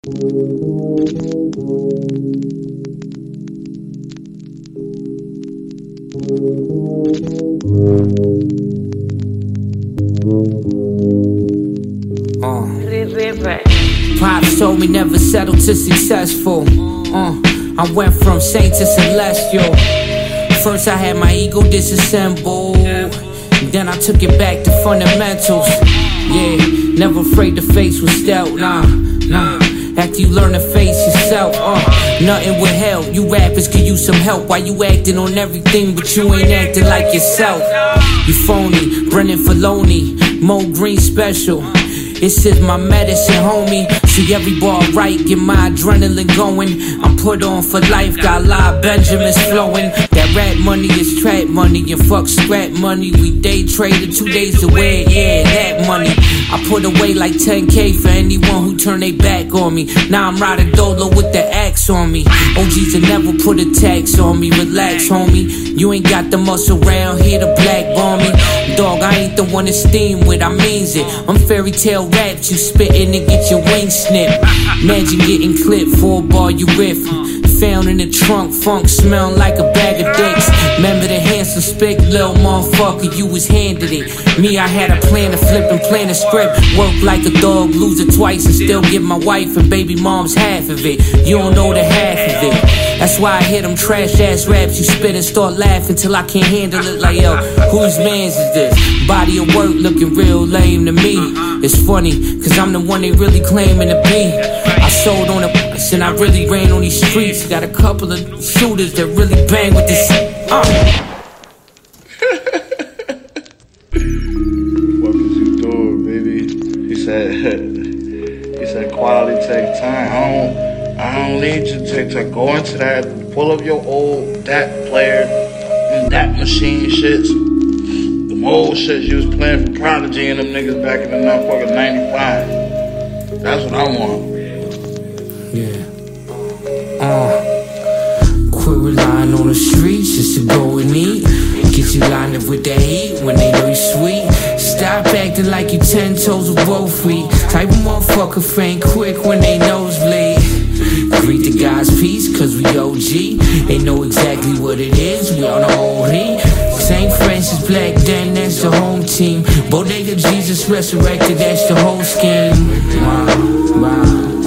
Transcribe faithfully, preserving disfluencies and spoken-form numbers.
Pops told me never settle to successful. Uh, I went from saint to celestial. First I had my ego disassembled, then I took it back to fundamentals. Yeah, never afraid to face what's dealt. Nah, nah. After you learn to face yourself, uh, nothing will help. You rappers could use some help. Why you acting on everything but you ain't acting like yourself? You phony, Brennan Filoni, Mo Green special. This is my medicine, homie. See every bar right, get my adrenaline going. I'm put on for life, got live Benjamins flowing. That rap money is trap money and fuck scrap money. We day traded two days away, yeah, that money. I put away like ten K for anyone who turn their back on me. Now I'm riding Dolo with the axe on me. O Gs will never put a tax on me. Relax, homie. You ain't got the muscle round here to blackball me. Dog, I ain't the one to steam with, I means it. I'm fairy tale raps, you spittin' and get your wings snipped. Imagine getting clipped for a bar you riff. Found in the trunk, funk smelling like a bag of dicks. Remember the handsome spick, little motherfucker, you was handed it. Me, I had a plan to flip and plan a script. Work like a dog, lose it twice and still give my wife and baby moms half of it. You don't know the half of it. That's why I hear them trash ass raps you spit and start laughing till I can't handle it. Like, yo, whose mans is this? Body of work looking real lame to me. It's funny, cause I'm the one they really claiming to be. I sold on a bus and I really ran on these streets. Got a couple of shooters that really bang with this. Uh. What was you doing, baby? He said, he said quality take time. I don't. I don't need you to, to go into that, pull up your old that player and that machine shits. Them old shits you was playing for Prodigy and them niggas back in the motherfucking ninety-five. That's what I want. Yeah. Uh, quit relying on the streets just to go and eat. Get you lined up with the heat when they know you sweet. Stop acting like you ten toes with both feet. Type of motherfucker faint quick when they nosebleed. Greet the God's peace, cause we O G. They know exactly what it is, we on the O D. Saint Francis Black Den, that's the home team. Bodega Jesus resurrected, that's the whole scheme. Wow, wow.